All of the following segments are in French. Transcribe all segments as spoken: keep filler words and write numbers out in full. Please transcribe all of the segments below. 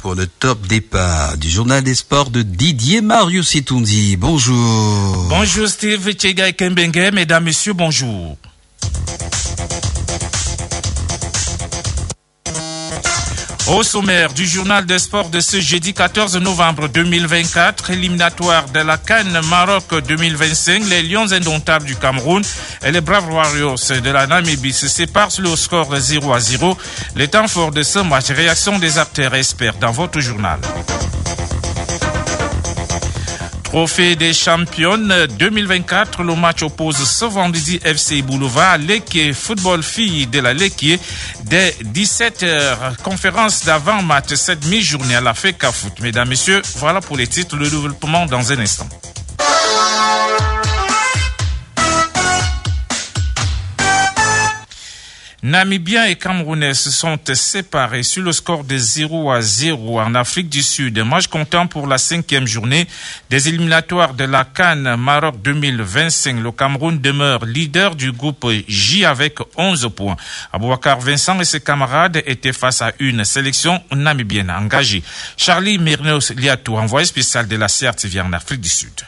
pour le top départ du journal des sports de Didier Marius Itundi. Bonjour. Bonjour Steve Tchega et Kembenge, mesdames, messieurs, bonjour. Au sommaire du journal des sports de ce jeudi quatorze novembre deux mille vingt-quatre, éliminatoire de la CAN Maroc deux mille vingt-cinq, les Lions indomptables du Cameroun et les Brave Warriors de la Namibie se séparent sur le score de zéro à zéro. Les temps forts de ce match, réaction des acteurs experts dans votre journal. Trophée des championnes deux mille vingt-quatre, le match oppose ce vendredi F C Boulova à Léquier, football filles de la Léquier, dès dix-sept heures. Conférence d'avant-match, cette mi-journée à la FECA Foot. Mesdames, messieurs, voilà pour les titres, le développement dans un instant. Namibiens et Camerounais se sont séparés sur le score de zéro à zéro en Afrique du Sud. Match comptant pour la cinquième journée des éliminatoires de la CAN Maroc deux mille vingt-cinq. Le Cameroun demeure leader du groupe J avec onze points. Aboubacar Vincent et ses camarades étaient face à une sélection namibienne engagée. Charlie Merinos Liatou, envoyé spécial de la C R T V en Afrique du Sud.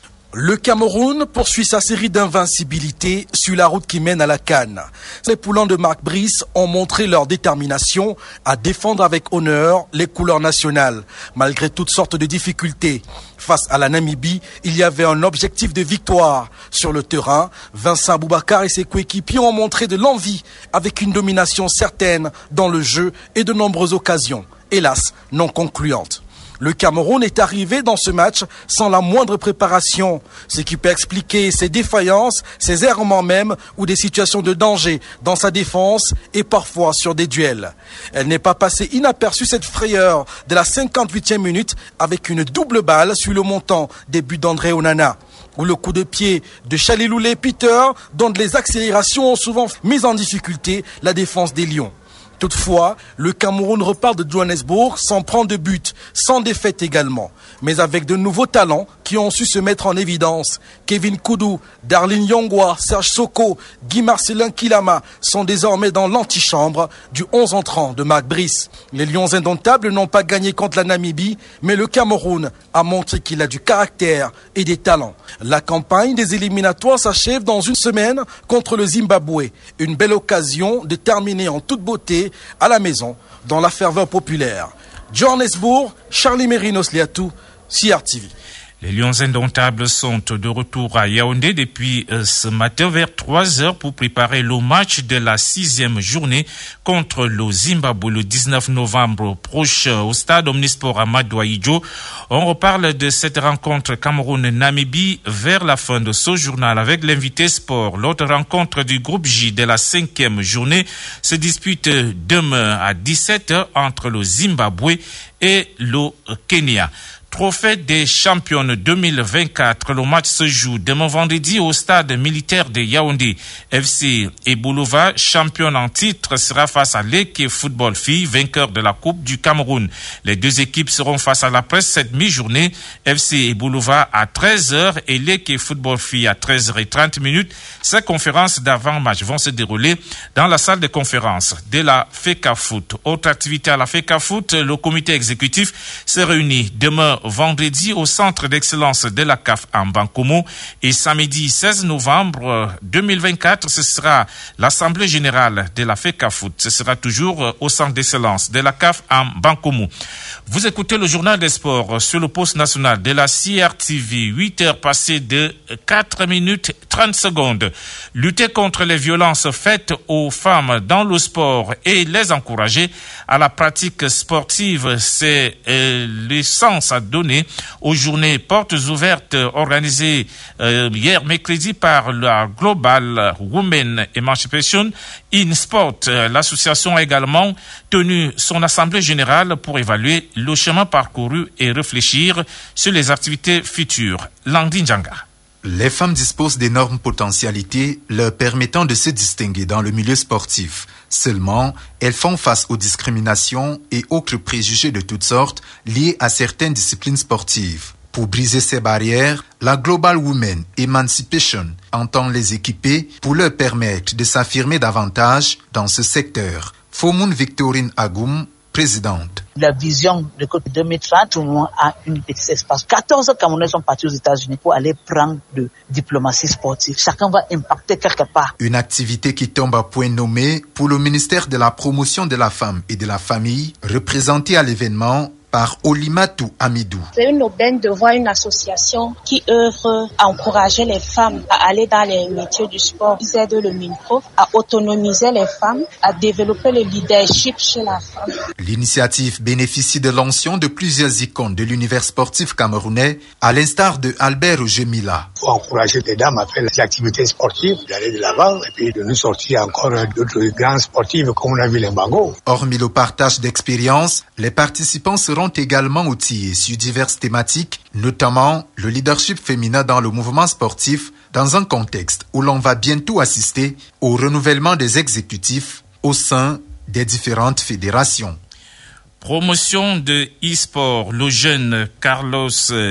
Le Cameroun poursuit sa série d'invincibilité sur la route qui mène à la CAN. Les poulains de Marc Brice ont montré leur détermination à défendre avec honneur les couleurs nationales. Malgré toutes sortes de difficultés, face à la Namibie, il y avait un objectif de victoire. Sur le terrain, Vincent Aboubacar et ses coéquipiers ont montré de l'envie avec une domination certaine dans le jeu et de nombreuses occasions, hélas non concluantes. Le Cameroun est arrivé dans ce match sans la moindre préparation, ce qui peut expliquer ses défaillances, ses errements même ou des situations de danger dans sa défense et parfois sur des duels. Elle n'est pas passée inaperçue cette frayeur de la cinquante-huitième minute avec une double balle sur le montant des buts d'André Onana, où le coup de pied de Chaliloulé Peter, dont les accélérations ont souvent mis en difficulté la défense des Lions. Toutefois, le Cameroun repart de Johannesburg sans prendre de but, sans défaite également, mais avec de nouveaux talents qui ont su se mettre en évidence. Kevin Koudou, Darlin Yongwa, Serge Soko, Guy Marcelin Kilama sont désormais dans l'antichambre du onze entrant de Marc Brice. Les Lions indomptables n'ont pas gagné contre la Namibie, mais le Cameroun a montré qu'il a du caractère et des talents. La campagne des éliminatoires s'achève dans une semaine contre le Zimbabwe. Une belle occasion de terminer en toute beauté à la maison, dans la ferveur populaire. Johannesburg, Charlie Merinos Liatou, C R T V. Les Lions indomptables sont de retour à Yaoundé depuis ce matin vers trois heures pour préparer le match de la sixième journée contre le Zimbabwe le dix-neuf novembre prochain au stade Omnisport Amadou Ahidjo. On reparle de cette rencontre Cameroun-Namibie vers la fin de ce journal avec l'invité sport. L'autre rencontre du groupe J de la cinquième journée se dispute demain à dix-sept heures entre le Zimbabwe et le Kenya. Trophée des championnes deux mille vingt-quatre. Le match se joue demain vendredi au stade militaire de Yaoundé. F C Boulova, championne en titre, sera face à Léquier Football Filles, vainqueur de la Coupe du Cameroun. Les deux équipes seront face à la presse cette mi-journée. F C Boulova à treize heures et Léquier Football Filles à treize heures trente minutes. Ces conférences d'avant-match vont se dérouler dans la salle de conférence de la FECA Foot. Autre activité à la FECA Foot, le comité exécutif se réunit demain vendredi au centre d'excellence de la C A F en Bankomo et samedi seize novembre deux mille vingt-quatre, ce sera l'assemblée générale de la FECA Foot. Ce sera toujours au centre d'excellence de la C A F en Bankomo. Vous écoutez le journal des sports sur le poste national de la C R T V, huit heures passées de quatre minutes trente secondes. Lutter contre les violences faites aux femmes dans le sport et les encourager à la pratique sportive, c'est euh, l'essence à donner aux journées portes ouvertes organisées euh, hier mercredi par la Global Women Emancipation in Sport. L'association a également tenu son assemblée générale pour évaluer le chemin parcouru et réfléchir sur les activités futures. Landin Djanga. Les femmes disposent d'énormes potentialités leur permettant de se distinguer dans le milieu sportif. Seulement, elles font face aux discriminations et autres préjugés de toutes sortes liés à certaines disciplines sportives. Pour briser ces barrières, la Global Women Emancipation entend les équiper pour leur permettre de s'affirmer davantage dans ce secteur. Fomoun Victorine Agoum, présidente. La vision de deux mille trente, tout le monde a une petite espace. quatorze Camerounais sont partis aux États-Unis pour aller prendre de diplomatie sportive. Chacun va impacter quelque part. Une activité qui tombe à point nommé pour le ministère de la Promotion de la Femme et de la Famille, représenté à l'événement par Olimatou Amidou. C'est une aubaine de voir une association qui œuvre à encourager les femmes à aller dans les métiers du sport. Ils aident le MINPRO à autonomiser les femmes, à développer le leadership chez la femme. L'initiative bénéficie de l'onction de plusieurs icônes de l'univers sportif camerounais, à l'instar de Albert Gemila. Il faut encourager les dames à faire les activités sportives, d'aller de l'avant et puis de nous sortir encore d'autres grands sportifs comme on a vu les Bango. Hormis le partage d'expériences, les participants seront également outillés sur diverses thématiques, notamment le leadership féminin dans le mouvement sportif, dans un contexte où l'on va bientôt assister au renouvellement des exécutifs au sein des différentes fédérations. Promotion de e-sport, le jeune Carlos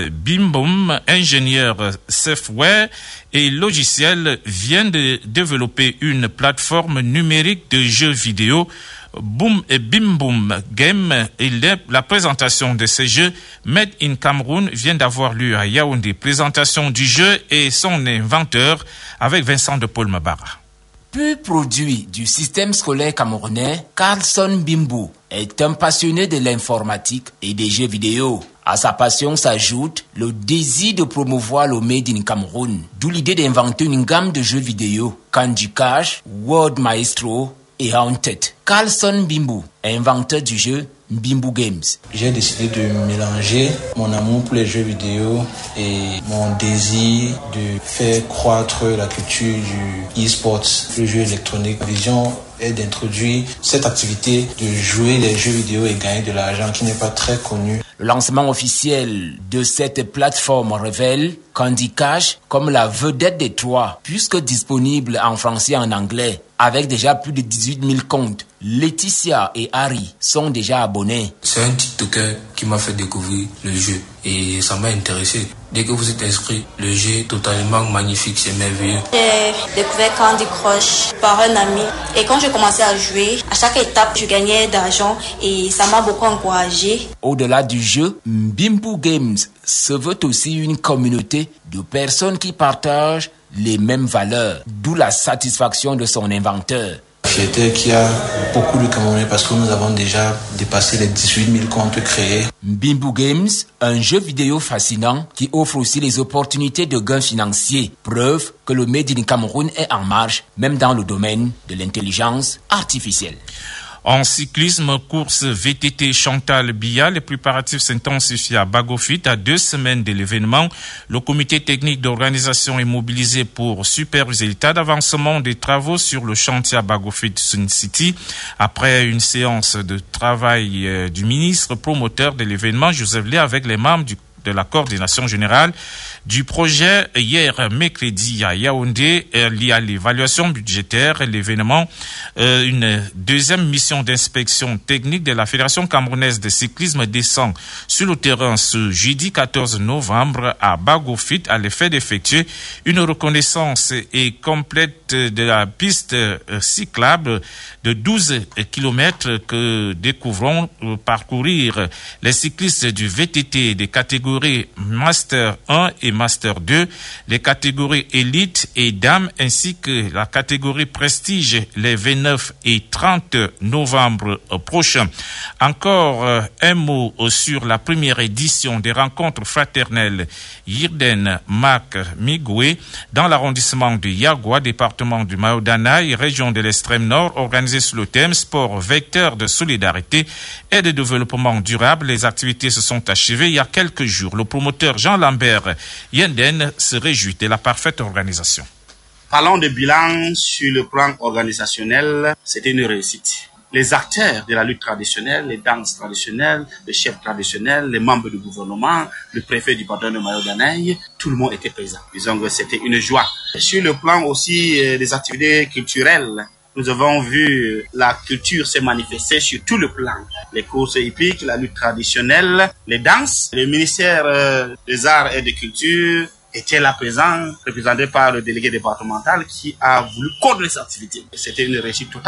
Bimbum, ingénieur software et logiciel, vient de développer une plateforme numérique de jeux vidéo Boom et Bim Boom Game. Et la présentation de ces jeux Made in Cameroun vient d'avoir lieu à Yaoundé. Présentation du jeu et son inventeur avec Vincent de Paul Mabara. Pur produit du système scolaire camerounais, Carlson Bimbo est un passionné de l'informatique et des jeux vidéo. À sa passion s'ajoute le désir de promouvoir le Made in Cameroun, d'où l'idée d'inventer une gamme de jeux vidéo, Candy Crush, World Maestro et Haunted. Carlson Bimbo, inventeur du jeu Bimbo Games. J'ai décidé de mélanger mon amour pour les jeux vidéo et mon désir de faire croître la culture du e-sports, le jeu électronique. La vision est d'introduire cette activité de jouer les jeux vidéo et gagner de l'argent qui n'est pas très connu. Le lancement officiel de cette plateforme révèle Candy Crush comme la vedette des trois, puisque disponible en français et en anglais, avec déjà plus de dix-huit mille comptes. Laetitia et Harry sont déjà abonnés. C'est un TikToker qui m'a fait découvrir le jeu et ça m'a intéressé. Dès que vous êtes inscrit, le jeu est totalement magnifique, c'est merveilleux. J'ai découvert Candy Crush par un ami et quand j'ai commencé à jouer, à chaque étape, je gagnais d'argent et ça m'a beaucoup encouragé. Au-delà du jeu, Bimbo Games se veut aussi une communauté de personnes qui partagent les mêmes valeurs, d'où la satisfaction de son inventeur. Fierté qu'il y a beaucoup de Camerounais parce que nous avons déjà dépassé les dix-huit mille comptes créés. Bimbo Games, un jeu vidéo fascinant qui offre aussi les opportunités de gains financiers. Preuve que le Made in Cameroun est en marche, même dans le domaine de l'intelligence artificielle. En cyclisme, course V T T Chantal Biya, les préparatifs s'intensifient à Bagofit. À deux semaines de l'événement, le comité technique d'organisation est mobilisé pour superviser l'état d'avancement des travaux sur le chantier à Bagofit Sun City. Après une séance de travail euh, du ministre promoteur de l'événement, Joseph Lé, avec les membres du de la coordination générale du projet hier mercredi à Yaoundé, lié à l'évaluation budgétaire et l'événement, euh, une deuxième mission d'inspection technique de la Fédération camerounaise de cyclisme descend sur le terrain ce jeudi quatorze novembre à Bagofit à l'effet d'effectuer une reconnaissance et complète de la piste euh, cyclable de douze kilomètres que découvront euh, parcourir les cyclistes du V T T des catégories Master un et Master deux, les catégories élite et dames ainsi que la catégorie prestige les vingt-neuf et trente novembre prochains. Encore euh, un mot sur la première édition des rencontres fraternelles Yirden Mac Migoué dans l'arrondissement de Yagua, département du Mayo-Danaï, région de l'extrême nord, organisée sous le thème sport vecteur de solidarité et de développement durable. Les activités se sont achevées il y a quelques jours. Le promoteur Jean-Lambert Yenden se réjouit de la parfaite organisation. Parlons de bilan sur le plan organisationnel, c'était une réussite. Les acteurs de la lutte traditionnelle, les danses traditionnelles, les chefs traditionnels, les membres du gouvernement, le préfet du canton de Mayo-Danaï, tout le monde était présent. Disons que c'était une joie. Sur le plan aussi des activités culturelles, nous avons vu la culture se manifester sur tout le plan. Les courses hippiques, la lutte traditionnelle, les danses. Le ministère des Arts et des Cultures était là présent, représenté par le délégué départemental qui a voulu coordonner cette activité. C'était une réussite totale.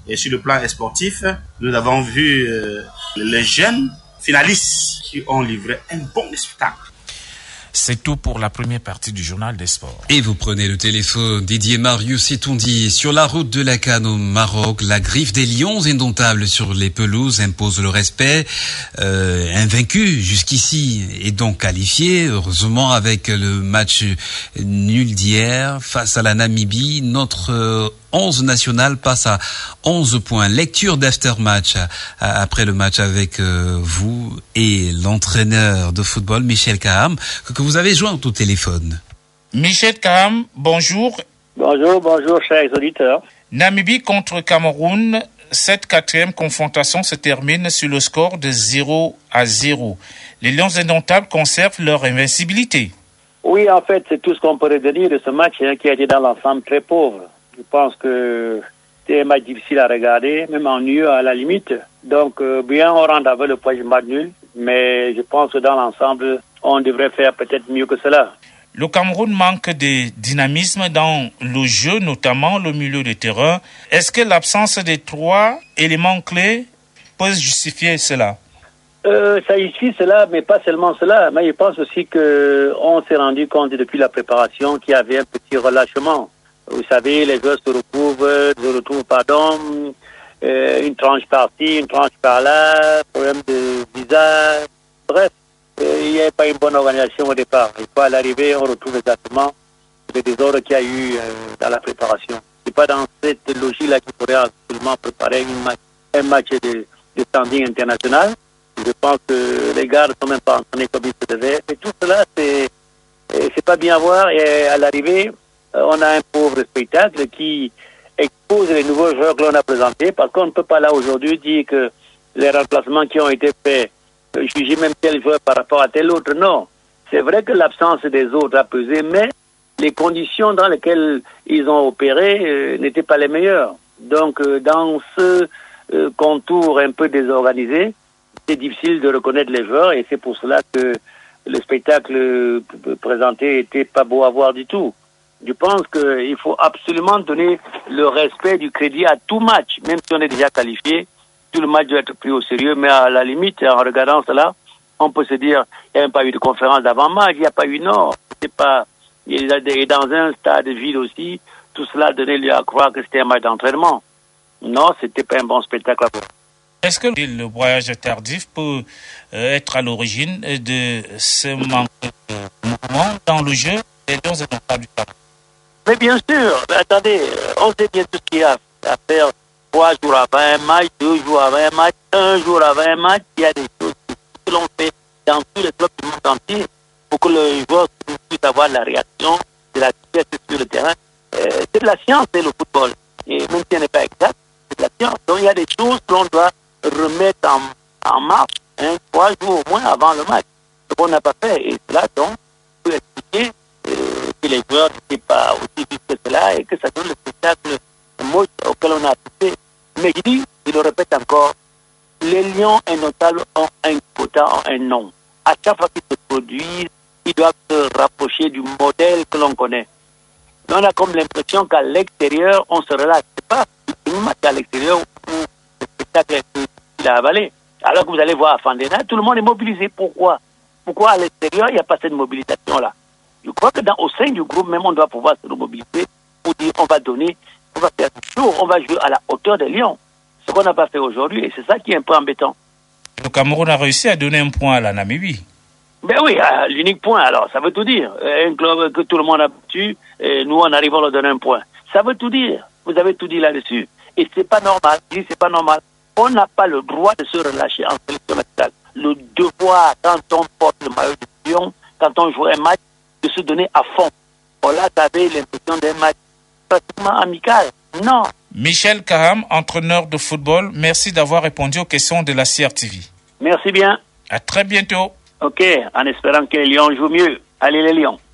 Et sur le plan sportif, nous avons vu euh, les jeunes finalistes qui ont livré un bon spectacle. C'est tout pour la première partie du journal des sports. Et vous prenez le téléphone. Didier Marius Itondi. Sur la route de la Cannes au Maroc, la griffe des lions indomptables sur les pelouses impose le respect. Euh, invaincu jusqu'ici et donc qualifié. Heureusement, avec le match nul d'hier face à la Namibie, notre euh, onze national passe à onze points. Lecture d'aftermatch après le match avec euh, vous et l'entraîneur de football Michel Kaham que vous avez joint au téléphone. Michel Kaham, bonjour. Bonjour, bonjour chers auditeurs. Namibie contre Cameroun, cette quatrième confrontation se termine sur le score de zéro à zéro. Les Lions indomptables conservent leur invincibilité. Oui, en fait, c'est tout ce qu'on pourrait dire de ce match hein, qui a été dans l'ensemble très pauvre. Je pense que c'était un match difficile à regarder, même ennuyeux à la limite. Donc, euh, bien, on rentre avec le point du match nul, mais je pense que dans l'ensemble, on devrait faire peut-être mieux que cela. Le Cameroun manque de dynamisme dans le jeu, notamment le milieu de terrain. Est-ce que l'absence des trois éléments clés peut justifier cela? Euh, ça justifie cela, mais pas seulement cela. Mais je pense aussi qu'on s'est rendu compte depuis la préparation qu'il y avait un petit relâchement. Vous savez, les joueurs se retrouvent, se retrouvent, pardon, euh, une tranche par-ci, une tranche par-là, problème de visa, bref, euh, il n'y avait pas une bonne organisation au départ. Et puis à l'arrivée, on retrouve exactement les désordres qu'il y a eu euh, dans la préparation. C'est pas dans cette logique-là qu'il faudrait absolument préparer une match, un match de, de standing international. Je pense que les gars ne sont même pas entraînés comme ils se devaient. Et tout cela, c'est, c'est pas bien à voir. Et à l'arrivée, on a un pauvre spectacle qui expose les nouveaux joueurs que l'on a présentés, parce qu'on ne peut pas là aujourd'hui dire que les remplacements qui ont été faits, juger même tel joueur par rapport à tel autre. Non, c'est vrai que l'absence des autres a pesé, mais les conditions dans lesquelles ils ont opéré euh, n'étaient pas les meilleures. Donc, euh, dans ce euh, contour un peu désorganisé, c'est difficile de reconnaître les joueurs, et c'est pour cela que le spectacle présenté était pas beau à voir du tout. Je pense qu'il faut absolument donner le respect du crédit à tout match, même si on est déjà qualifié. Tout le match doit être pris au sérieux, mais à la limite, en regardant cela, on peut se dire, il n'y a même pas eu de conférence d'avant-match, il n'y a pas eu non. C'est pas, et dans un stade vide aussi, tout cela donnait lieu à croire que c'était un match d'entraînement. Non, c'était pas un bon spectacle à voir. Est-ce que le voyage tardif peut euh, être à l'origine de ce manque de mouvement dans le jeu des Lions indomptables du Cameroun? Mais bien sûr, mais attendez, on sait bien tout ce qu'il y a à faire. Trois jours avant un match, deux jours avant un match, un jour avant un match, il y a des choses que l'on fait dans tous les clubs du monde entier pour que le joueur puisse avoir la réaction de la vitesse sur le terrain. Euh, c'est de la science, c'est le football. Et même si elle n'est pas exacte, c'est de la science. Donc il y a des choses que l'on doit remettre en, en marche hein, trois jours au moins avant le match. Ce qu'on n'a pas fait. Et cela, donc, peut expliquer euh, que les joueurs n'étaient pas aussi vite que cela et que ça donne le spectacle moche auquel on a assisté. Mais je dis, je le répète encore, les Lions indomptables ont un quota, ont un nom. À chaque fois qu'ils se produisent, ils doivent se rapprocher du modèle que l'on connaît. Mais on a comme l'impression qu'à l'extérieur, on se relâche. C'est pas une match à l'extérieur où le spectacle est difficile à avaler. Alors que vous allez voir à Fandena, tout le monde est mobilisé. Pourquoi? Pourquoi à l'extérieur, il n'y a pas cette mobilisation-là? Je crois que dans, au sein du groupe, même, on doit pouvoir se mobiliser pour dire on va donner, on va faire toujours, on va jouer à la hauteur des Lions. Ce qu'on n'a pas fait aujourd'hui, et c'est ça qui est un peu embêtant. Le Cameroun a réussi à donner un point à la Namibie. Ben oui, euh, l'unique point, alors, ça veut tout dire. Un club que tout le monde a battu, et nous, on arrive à leur donner un point. Ça veut tout dire. Vous avez tout dit là-dessus. Et c'est pas normal. Je dis, c'est pas normal. On n'a pas le droit de se relâcher en sélection nationale. Le devoir, quand on porte le maillot de Lyon, quand on joue un match, de se donner à fond. On là, tu avais l'impression d'un match pratiquement amical. Non. Michel Kaham, entraîneur de football, merci d'avoir répondu aux questions de la C R T V. Merci bien. À très bientôt. Ok, en espérant que les Lions jouent mieux. Allez les Lions.